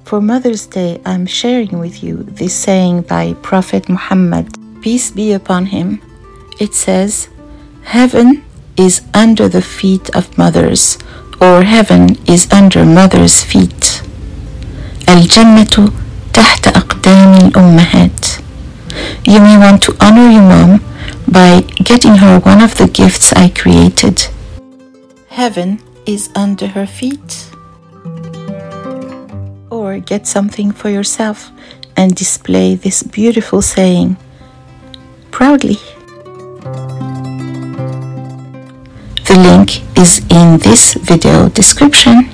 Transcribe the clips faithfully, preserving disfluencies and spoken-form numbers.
For Mother's Day, I'm sharing with you this saying by Prophet Muhammad, peace be upon him. It says, heaven is under the feet of mothers, or heaven is under mothers' feet. Al-Jannatu tahta aqdami al-ummahat. You may want to honor your mom by getting her one of the gifts I created. Heaven is under her feet. Or get something for yourself and display this beautiful saying proudly. The link is in this video description.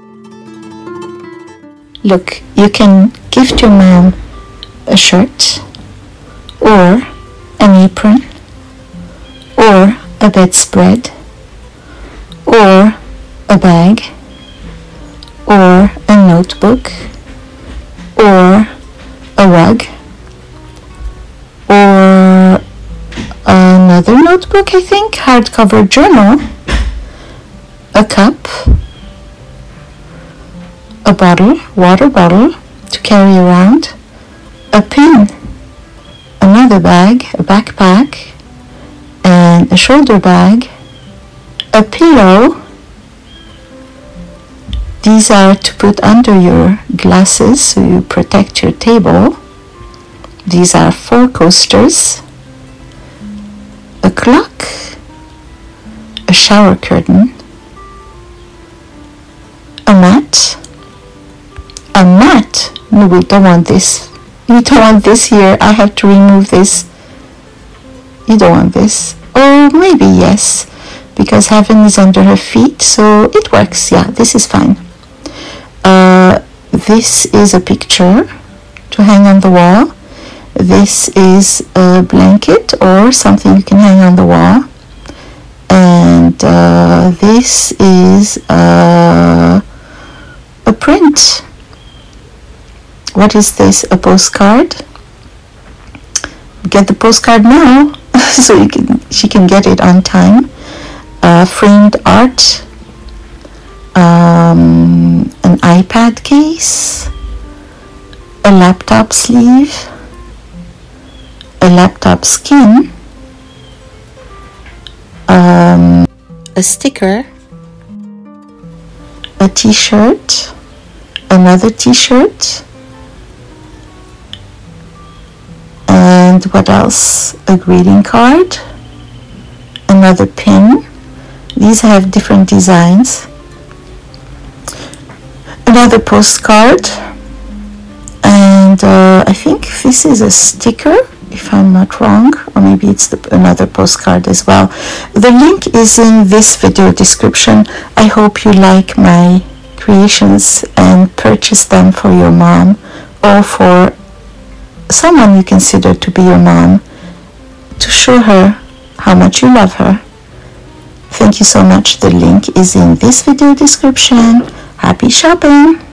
Look, you can gift your mom a shirt, or an apron, or a bedspread, or a bag, or a notebook, or a rug, or another notebook, I think, hardcover journal, a cup, a bottle, water bottle to carry around, a pin, another bag, a backpack, and a shoulder bag, a pillow. These are to put under your glasses so you protect your table. These are four coasters, a clock, a shower curtain, a mat, a mat. No, we don't want this. You don't want this here. I have to remove this. You don't want this. Or maybe yes, because heaven is under her feet, so it works. Yeah, this is fine. Uh, this is a picture to hang on the wall. This is a blanket or something you can hang on the wall. And uh, this is a, a print. What is this? A postcard? Get the postcard now so you can she can get it on time. Uh, framed art. Um, an iPad case, a laptop sleeve, a laptop skin, um, a sticker, a t-shirt, another t-shirt, and what else? A greeting card, another pin. These have different designs. Another postcard, and uh, I think this is a sticker, if I'm not wrong, or maybe it's the, another postcard as well. The link is in this video description. I hope you like my creations and purchase them for your mom or for someone you consider to be your mom, to show her how much you love her. Thank you so much. The link is in this video description. Happy shopping!